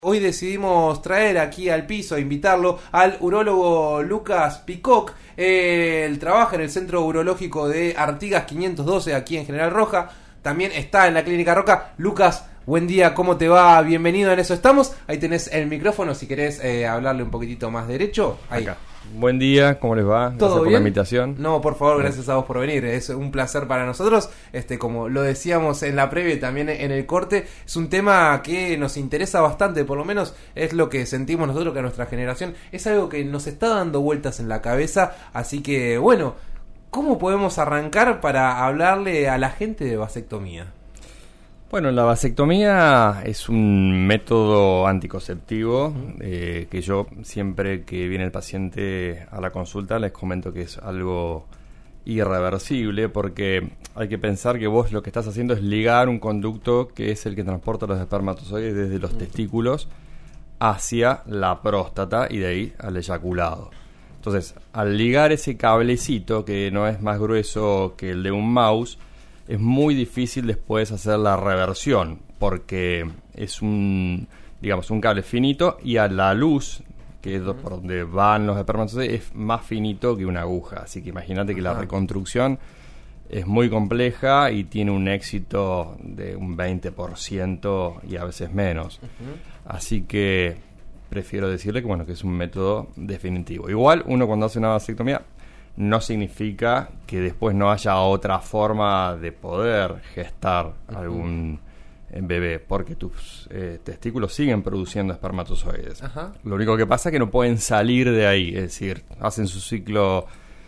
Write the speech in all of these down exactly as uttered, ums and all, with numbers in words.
Hoy decidimos traer aquí al piso, invitarlo al urólogo Lucas Picoc. Eh, él trabaja en el Centro Urológico de Artigas quinientos doce, aquí en General Roca. También está en la Clínica Roca. Lucas, buen día, ¿cómo te va? Bienvenido, en eso estamos. Ahí tenés el micrófono si querés eh, hablarle un poquitito más derecho. Ahí. Acá. Buen día, ¿cómo les va? ¿Todo Gracias por bien? la invitación. No, por favor, gracias a vos por venir. Es un placer para nosotros. Este, como lo decíamos en la previa y también en el corte, es un tema que nos interesa bastante, por lo menos es lo que sentimos nosotros, que a nuestra generación es algo que nos está dando vueltas en la cabeza. Así que, bueno, ¿cómo podemos arrancar para hablarle a la gente de vasectomía? Bueno, la vasectomía es un método anticonceptivo uh-huh. eh, que yo siempre que viene el paciente a la consulta les comento que es algo irreversible, porque hay que pensar que vos lo que estás haciendo es ligar un conducto que es el que transporta los espermatozoides desde los uh-huh. testículos hacia la próstata y de ahí al eyaculado. Entonces, al ligar ese cablecito, que no es más grueso que el de un mouse, es muy difícil después hacer la reversión, porque es un, digamos, un cable finito y a la luz, que es por donde van los espermatozoides, es más finito que una aguja. Así que imagínate que la reconstrucción es muy compleja y tiene un éxito de un veinte por ciento y a veces menos. Uh-huh. Así que prefiero decirle que bueno, que es un método definitivo. Igual uno cuando hace una vasectomía no significa que después no haya otra forma de poder gestar uh-huh. algún bebé, porque tus eh, testículos siguen produciendo espermatozoides. Uh-huh. Lo único que pasa es que no pueden salir de ahí, es decir, hacen su ciclo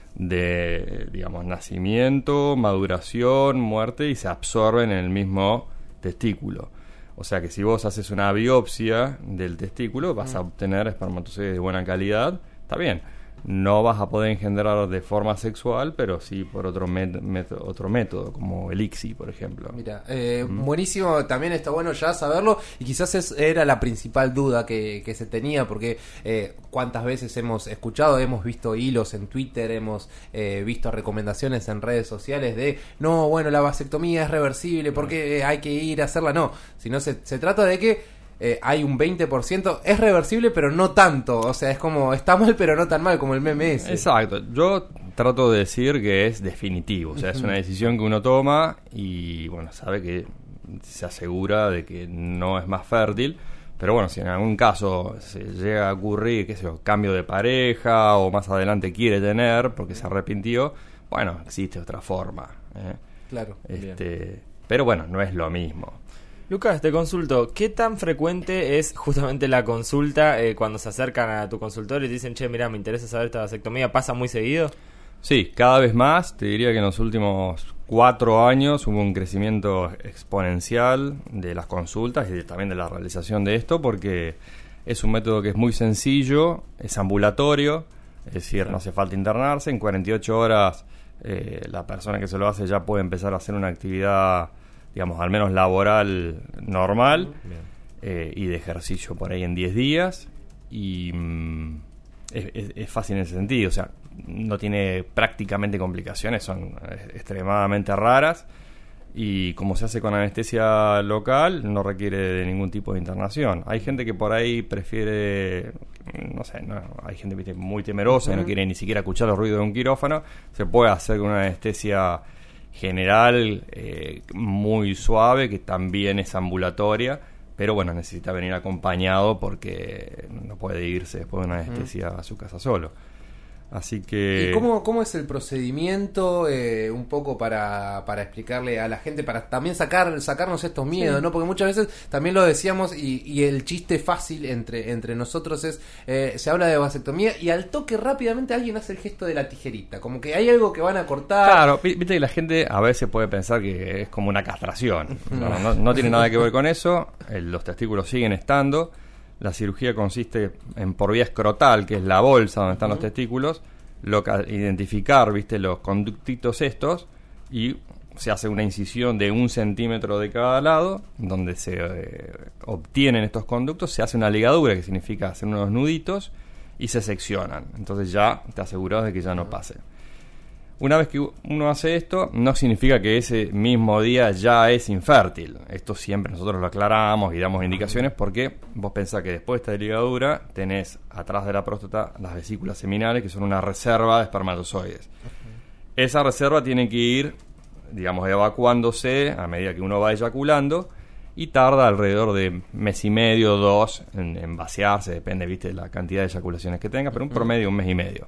de, digamos, nacimiento, maduración, muerte y se absorben en el mismo testículo. O sea que si vos haces una biopsia del testículo vas uh-huh. a obtener espermatozoides de buena calidad, está bien. No vas a poder engendrar de forma sexual, pero sí por otro, met- met- otro método, como el I C S I, por ejemplo. Mira, eh, mm. buenísimo, también está bueno ya saberlo, y quizás es, era la principal duda que, que se tenía, porque eh, cuántas veces hemos escuchado, hemos visto hilos en Twitter, hemos eh, visto recomendaciones en redes sociales de, no, bueno, la vasectomía es reversible, porque hay que ir a hacerla. No, sino se, se trata de que Eh, hay un veinte por ciento, es reversible pero no tanto, o sea, es como, está mal pero no tan mal, como el meme ese. Exacto, yo trato de decir que es definitivo, o sea, uh-huh. es una decisión que uno toma y bueno, sabe que se asegura de que no es más fértil, pero bueno, si en algún caso se llega a ocurrir, qué sé yo, cambio de pareja o más adelante quiere tener porque se arrepintió, bueno, existe otra forma, ¿eh? Claro. Este, pero bueno, no es lo mismo. Lucas, te consulto, ¿qué tan frecuente es justamente la consulta eh, cuando se acercan a tu consultorio y te dicen, che, mirá, me interesa saber esta vasectomía? ¿Pasa muy seguido? Sí, cada vez más. Te diría que en los últimos cuatro años hubo un crecimiento exponencial de las consultas y de, también de la realización de esto, porque es un método que es muy sencillo, es ambulatorio, es decir, no hace falta internarse. En cuarenta y ocho horas eh, la persona que se lo hace ya puede empezar a hacer una actividad, digamos, al menos laboral normal, eh, y de ejercicio por ahí en diez días, y mm, es, es, es fácil en ese sentido, o sea, no tiene prácticamente complicaciones, son extremadamente raras, y como se hace con anestesia local, no requiere de ningún tipo de internación. Hay gente que por ahí prefiere, no sé, no, hay gente ¿viste? muy temerosa uh-huh. y no quiere ni siquiera escuchar los ruidos de un quirófano, se puede hacer con una anestesia general eh, muy suave, que también es ambulatoria, pero bueno, necesita venir acompañado porque no puede irse después de una anestesia uh-huh. a su casa solo. Así que... ¿Y cómo, cómo es el procedimiento? Eh, un poco para, para explicarle a la gente, para también sacar sacarnos estos miedos, sí. ¿no? Porque muchas veces también lo decíamos y, y el chiste fácil entre, entre nosotros es, eh, se habla de vasectomía y al toque rápidamente alguien hace el gesto de la tijerita, como que hay algo que van a cortar. Claro, viste que la gente a veces puede pensar que es como una castración. No, no, no tiene nada que ver con eso, el, los testículos siguen estando. La cirugía consiste en por vía escrotal, que es la bolsa donde están uh-huh. los testículos, loca- identificar, viste, los conductitos estos, y se hace una incisión de un centímetro de cada lado, donde se eh, obtienen estos conductos, se hace una ligadura, que significa hacer unos nuditos, y se seccionan. Entonces ya te aseguras de que ya no pase. una vez que uno hace esto, no significa que ese mismo día ya es infértil. Esto siempre nosotros lo aclaramos y damos indicaciones porque vos pensás que después de esta ligadura tenés atrás de la próstata las vesículas seminales, que son una reserva de espermatozoides. Uh-huh. Esa reserva tiene que ir, digamos, evacuándose a medida que uno va eyaculando y tarda alrededor de mes y medio, dos, en, en vaciarse, depende, viste, de la cantidad de eyaculaciones que tenga, pero un promedio un mes y medio.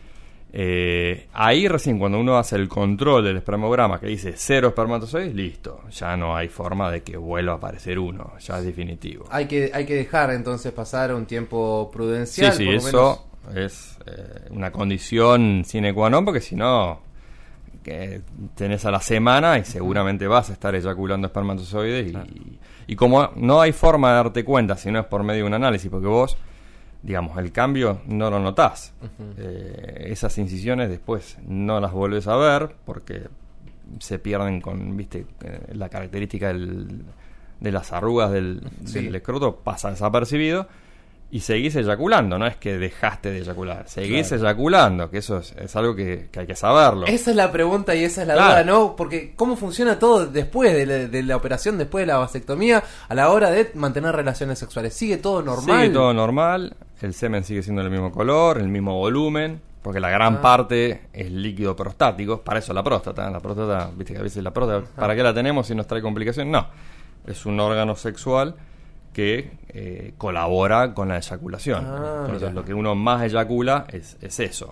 Eh, ahí recién cuando uno hace el control del espermograma que dice cero espermatozoides, listo, ya no hay forma de que vuelva a aparecer uno, ya es definitivo. Hay que hay que dejar entonces pasar un tiempo prudencial. Sí, sí, por lo eso menos. es eh, una condición sine qua non, porque si no que tenés a la semana y seguramente vas a estar eyaculando espermatozoides y, claro. y, y como no hay forma de darte cuenta si no es por medio de un análisis, porque vos, digamos, el cambio no lo notás. Uh-huh. Eh, esas incisiones después no las vuelves a ver porque se pierden con, viste, eh, la característica del, de las arrugas del, sí. del escroto pasa desapercibido y seguís eyaculando. No es que dejaste de eyacular, seguís claro. eyaculando, que eso es, es algo que, que hay que saberlo. Esa es la pregunta y esa es la claro. duda, ¿no? Porque ¿cómo funciona todo después de la, de la operación, después de la vasectomía, a la hora de mantener relaciones sexuales? ¿Sigue todo normal? Sigue todo normal, el semen sigue siendo del mismo color, el mismo volumen, porque la gran ah. parte es líquido prostático, para eso la próstata. La próstata, viste que a veces la próstata, ¿para qué la tenemos si nos trae complicaciones? No, es un órgano sexual que eh, colabora con la eyaculación. Ah, Entonces mira. Lo que uno más eyacula es, es eso.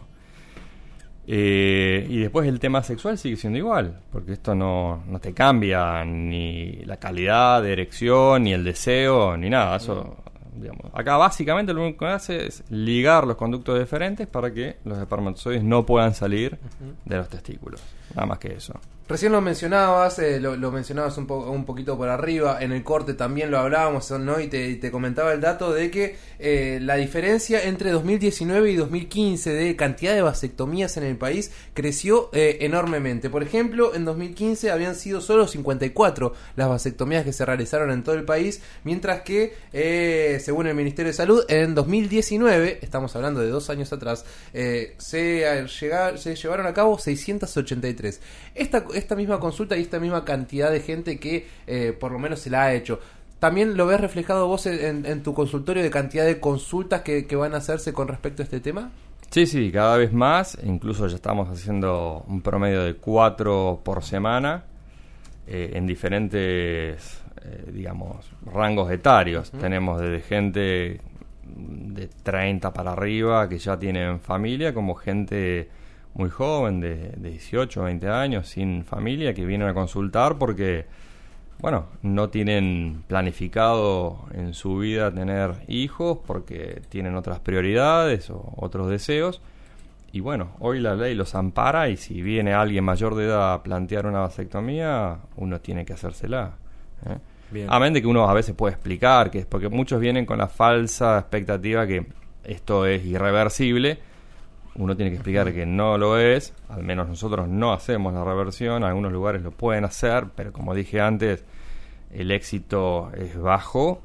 Eh, y después el tema sexual sigue siendo igual, porque esto no, no te cambia ni la calidad de erección, ni el deseo, ni nada. Eso, digamos, acá básicamente lo único que hace es ligar los conductos deferentes para que los espermatozoides no puedan salir uh-huh. de los testículos. Nada más que eso. Recién lo mencionabas, eh, lo, lo mencionabas un, po- un poquito por arriba, en el corte también lo hablábamos, ¿no? Y te, y te comentaba el dato de que eh, la diferencia entre dos mil diecinueve y dos mil quince de cantidad de vasectomías en el país creció eh, enormemente. Por ejemplo, en dos mil quince habían sido solo cincuenta y cuatro las vasectomías que se realizaron en todo el país, mientras que, eh, según el Ministerio de Salud, en dos mil diecinueve, estamos hablando de dos años atrás, eh, se, llega, se llevaron a cabo seiscientos ochenta y tres. Esta esta misma consulta y esta misma cantidad de gente que eh, por lo menos se la ha hecho, ¿también lo ves reflejado vos en, en tu consultorio de cantidad de consultas que, que van a hacerse con respecto a este tema? Sí, sí, cada vez más, incluso ya estamos haciendo un promedio de cuatro por semana eh, en diferentes, eh, digamos, rangos etarios. Uh-huh. Tenemos desde gente de treinta para arriba que ya tienen familia, como gente muy joven, de, de dieciocho, veinte años, sin familia, que vienen a consultar porque, bueno, no tienen planificado en su vida tener hijos porque tienen otras prioridades o otros deseos. Y bueno, hoy la ley los ampara y si viene alguien mayor de edad a plantear una vasectomía, uno tiene que hacérsela. ¿eh? Bien. Amén de que uno a veces puede explicar que es porque muchos vienen con la falsa expectativa que esto es irreversible. Uno tiene que explicar que no lo es, al menos nosotros no hacemos la reversión, algunos lugares lo pueden hacer, pero como dije antes, el éxito es bajo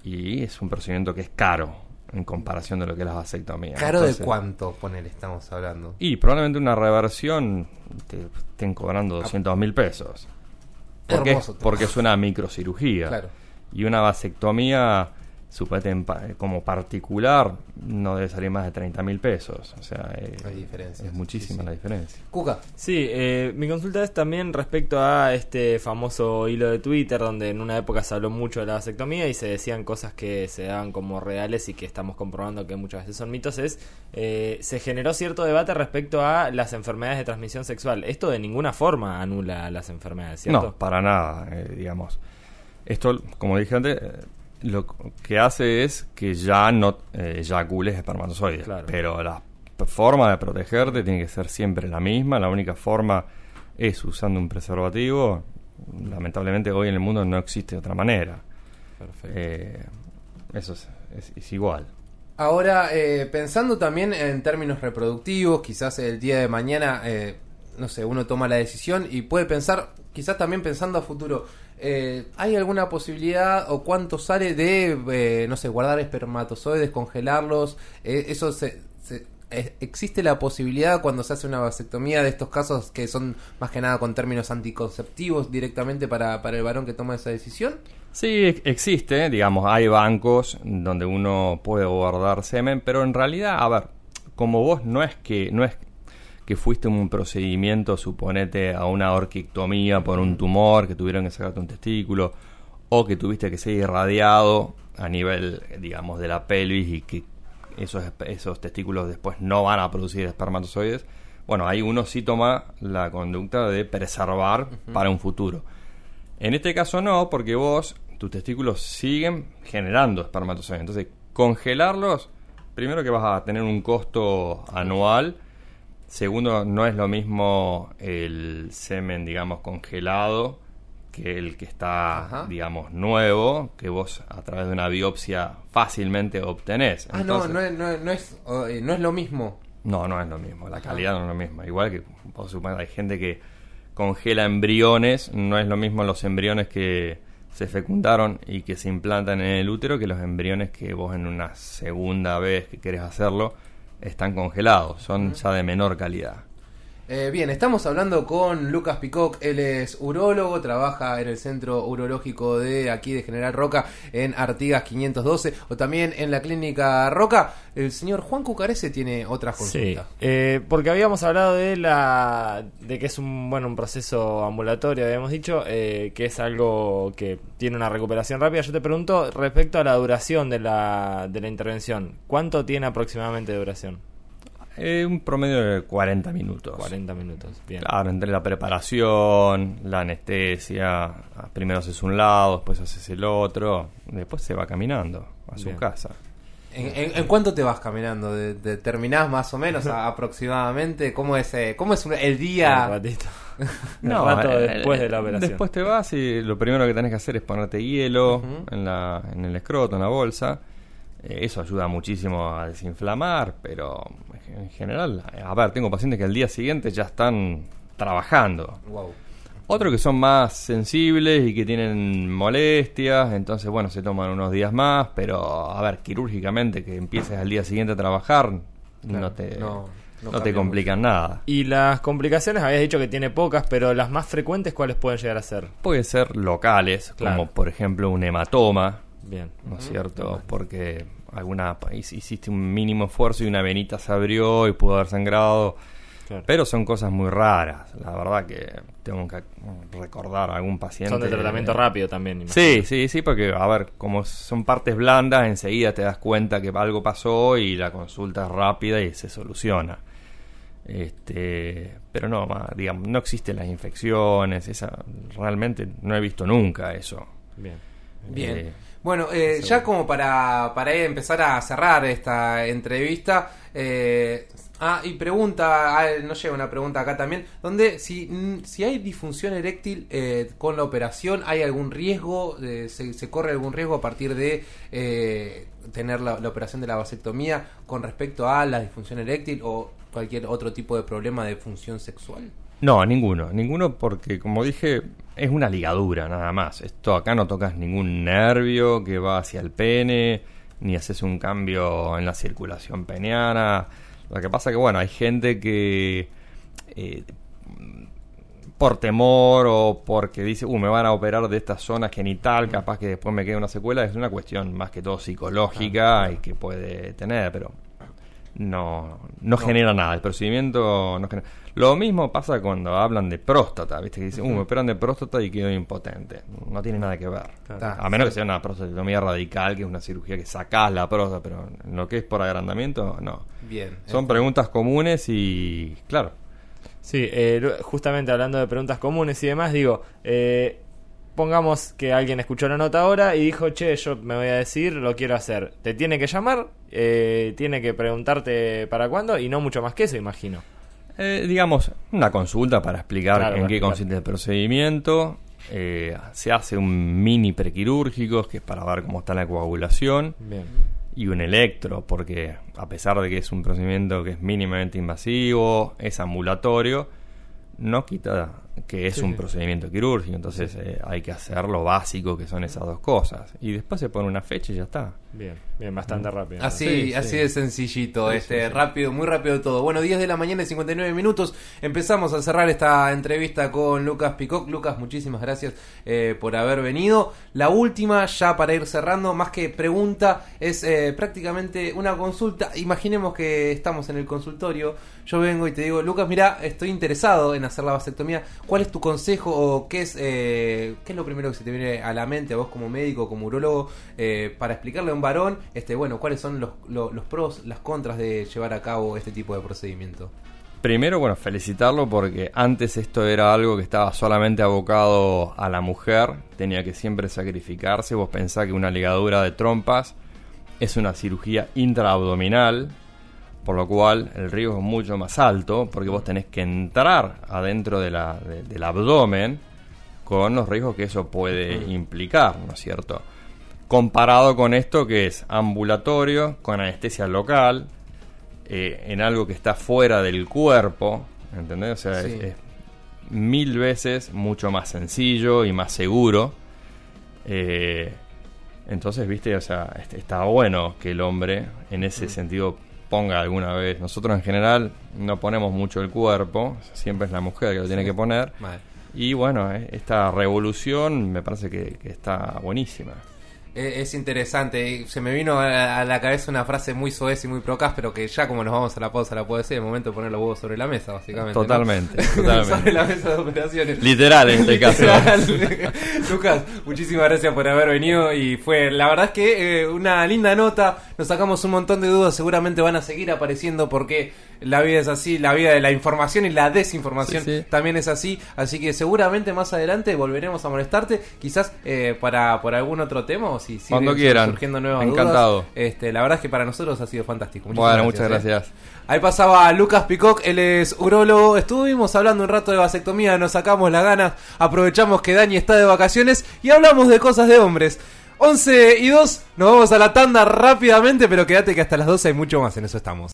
y es un procedimiento que es caro en comparación de lo que es la vasectomía. ¿Caro Entonces, de cuánto, ponele, estamos hablando? Y probablemente una reversión te estén cobrando doscientos mil pesos. ¿Por qué? Porque es una microcirugía. Claro. Y una vasectomía, suponete, como particular, no debe salir más de treinta mil pesos. O sea, eh, hay diferencias. Es muchísima sí, sí. la diferencia. Cuca. Sí, eh, mi consulta es también respecto a este famoso hilo de Twitter, donde en una época se habló mucho de la vasectomía y se decían cosas que se daban como reales y que estamos comprobando que muchas veces son mitos. Es eh, se generó cierto debate respecto a las enfermedades de transmisión sexual. Esto de ninguna forma anula las enfermedades, ¿cierto? No, para nada, eh, digamos. Esto, como dije antes, eh, lo que hace es que ya no eh, eyacules espermatozoides, claro. Pero la forma de protegerte tiene que ser siempre la misma. La única forma es usando un preservativo. Lamentablemente hoy en el mundo no existe otra manera. Perfecto. Eh, eso es, es, es igual. Ahora, eh, pensando también en términos reproductivos, quizás el día de mañana, eh, no sé, uno toma la decisión y puede pensar, quizás también pensando a futuro, Eh, ¿hay alguna posibilidad o cuánto sale de, eh, no sé, guardar espermatozoides, congelarlos? Eh, ¿Eso se, se eh, ¿existe la posibilidad cuando se hace una vasectomía de estos casos que son más que nada con términos anticonceptivos directamente para, para el varón que toma esa decisión? Sí, existe, digamos, hay bancos donde uno puede guardar semen, pero en realidad, a ver, como vos no es que no es que fuiste en un procedimiento, suponete, a una orquictomía por un tumor, que tuvieron que sacarte un testículo, o que tuviste que ser irradiado a nivel, digamos, de la pelvis y que esos, esos testículos después no van a producir espermatozoides. Bueno, ahí uno sí toma la conducta de preservar uh-huh. para un futuro. En este caso no, porque vos, tus testículos siguen generando espermatozoides. Entonces, congelarlos, primero que vas a tener un costo anual. Segundo, no es lo mismo el semen, digamos, congelado que el que está, Ajá. digamos, nuevo, que vos a través de una biopsia fácilmente obtenés. Ah, Entonces, no, no, no, no, es, no es lo mismo. No, no es lo mismo, la calidad Ajá. no es lo mismo. Igual que, por supuesto, hay gente que congela embriones, no es lo mismo los embriones que se fecundaron y que se implantan en el útero que los embriones que vos en una segunda vez que querés hacerlo están congelados, son ya de menor calidad. Eh, bien, estamos hablando con Lucas Picoc, él es urólogo, trabaja en el Centro Urológico de aquí de General Roca en Artigas quinientos doce o también en la Clínica Roca. El señor Juan Cucarese tiene otras consultas. Sí, eh, porque habíamos hablado de la de que es un bueno un proceso ambulatorio, habíamos dicho, eh, que es algo que tiene una recuperación rápida. Yo te pregunto respecto a la duración de la, de la intervención, ¿cuánto tiene aproximadamente de duración? Eh, un promedio de cuarenta minutos. cuarenta minutos, bien. Claro, entre la preparación, la anestesia, primero haces un lado, después haces el otro, después se va caminando a su bien. casa. ¿En, en, ¿En cuánto te vas caminando? ¿De, de, ¿Terminás más o menos a, aproximadamente? ¿Cómo es, eh, cómo es un, el día? Un ratito. No, un rato el, después de la operación. Después te vas y lo primero que tenés que hacer es ponerte hielo uh-huh. en, la, en el escroto, en la bolsa. Eh, eso ayuda muchísimo a desinflamar, pero en general, a ver, tengo pacientes que al día siguiente ya están trabajando. Wow. Otros que son más sensibles y que tienen molestias, entonces, bueno, se toman unos días más, pero, a ver, quirúrgicamente que empieces al día siguiente a trabajar, claro, no te... No. No, no te complican mucho. Nada. Y las complicaciones, habías dicho que tiene pocas, pero las más frecuentes, ¿cuáles pueden llegar a ser? Pueden ser locales, claro. como por ejemplo un hematoma. Bien. ¿No es cierto? Bien. Porque alguna hiciste un mínimo esfuerzo y una venita se abrió y pudo haber sangrado. Claro. Pero son cosas muy raras. La verdad que tengo que recordar a algún paciente. Son de tratamiento eh, rápido también. Imagino. Sí, sí, sí, porque a ver, como son partes blandas, enseguida te das cuenta que algo pasó y la consulta es rápida y se soluciona. Este, pero no, digamos, no existen las infecciones, esa realmente no he visto nunca eso. Bien. Bien. Eh, bueno, eh, ya como para, para empezar a cerrar esta entrevista, eh, ah, y pregunta, ah, nos llega una pregunta acá también, donde si, si hay disfunción eréctil eh, con la operación, ¿hay algún riesgo, eh, se, se corre algún riesgo a partir de eh, tener la, la operación de la vasectomía con respecto a la disfunción eréctil o cualquier otro tipo de problema de función sexual? No, ninguno, ninguno porque como dije es una ligadura nada más. Esto acá no tocas ningún nervio que va hacia el pene, ni haces un cambio en la circulación peneana. Lo que pasa que bueno, hay gente que eh, por temor o porque dice, uh, me van a operar de esta zona genital, capaz que después me quede una secuela, es una cuestión más que todo psicológica ah, y que puede tener, pero no, no, no genera nada. El procedimiento no genera. Lo mismo pasa cuando hablan de próstata, ¿viste? Que dicen, uh, me operan de próstata y quedo impotente. No tiene nada que ver. Claro. A menos que sea una prostatectomía radical, que es una cirugía que sacás la próstata, pero en lo que es por agrandamiento, no. Bien. Son este... preguntas comunes y, claro. Sí, eh, justamente hablando de preguntas comunes y demás, digo, eh, pongamos que alguien escuchó la nota ahora y dijo, che, yo me voy a decir, lo quiero hacer. Te tiene que llamar, eh, tiene que preguntarte para cuándo y no mucho más que eso, imagino. Eh, digamos, una consulta para explicar claro, en qué claro. consiste el procedimiento. Eh, se hace un mini prequirúrgico, que es para ver cómo está la coagulación. Bien. Y un electro, porque a pesar de que es un procedimiento que es mínimamente invasivo, es ambulatorio, no quita que es Sí, un sí. procedimiento quirúrgico, entonces eh, hay que hacer lo básico, que son esas dos cosas. Y después se pone una fecha y ya está. Bien, bien, bastante rápido. Así, Sí, así sí. de sencillito, Sí, este, sí, sí. rápido, muy rápido todo. Bueno, diez de la mañana y cincuenta y nueve minutos. Empezamos a cerrar esta entrevista con Lucas Picoc. Lucas, muchísimas gracias eh, por haber venido. La última, ya para ir cerrando, más que pregunta, es eh, prácticamente una consulta. Imaginemos que estamos en el consultorio. Yo vengo y te digo, Lucas, mira, estoy interesado en hacer la vasectomía. ¿Cuál es tu consejo o qué es, eh, qué es lo primero que se te viene a la mente a vos como médico, como urólogo, eh, para explicarle a un varón, este, bueno, cuáles son los, los, los pros, las contras de llevar a cabo este tipo de procedimiento? Primero, bueno, felicitarlo porque antes esto era algo que estaba solamente abocado a la mujer, tenía que siempre sacrificarse. Vos pensás que una ligadura de trompas es una cirugía intraabdominal, por lo cual el riesgo es mucho más alto, porque vos tenés que entrar adentro de la, de, del abdomen con los riesgos que eso puede implicar, ¿no es cierto? Comparado con esto que es ambulatorio, con anestesia local, eh, en algo que está fuera del cuerpo, ¿entendés? O sea, Sí. es, es mil veces mucho más sencillo y más seguro. Eh, entonces, viste, o sea, est- está bueno que el hombre en ese Mm. sentido ponga alguna vez. Nosotros en general no ponemos mucho el cuerpo, siempre es la mujer que lo tiene Sí. que poner. Vale. Y bueno, eh, esta revolución me parece que, que está buenísima. Eh, Es interesante, se me vino a a la cabeza una frase muy soez y muy procaz, pero que ya como nos vamos a la pausa la puedo decir, el momento de poner los huevos sobre la mesa, básicamente. ¿no? Totalmente, sobre totalmente. la mesa de operaciones. Literal en este caso. Literal. Lucas, muchísimas gracias por haber venido y fue, la verdad es que eh, una linda nota, nos sacamos un montón de dudas, seguramente van a seguir apareciendo porque la vida es así, la vida de la información y la desinformación Sí, sí. también es así, así que seguramente más adelante volveremos a molestarte, quizás eh, para por algún otro tema o si siguen Cuando quieran. surgiendo nuevas Encantado. dudas. Este, la verdad es que para nosotros ha sido fantástico. Bueno, muchas ¿eh? gracias. Ahí pasaba Lucas Picoc, él es urólogo. Estuvimos hablando un rato de vasectomía, nos sacamos las ganas, aprovechamos que Dani está de vacaciones y hablamos de cosas de hombres. once y dos, nos vamos a la tanda rápidamente, pero quédate que hasta las doce hay mucho más, en eso estamos.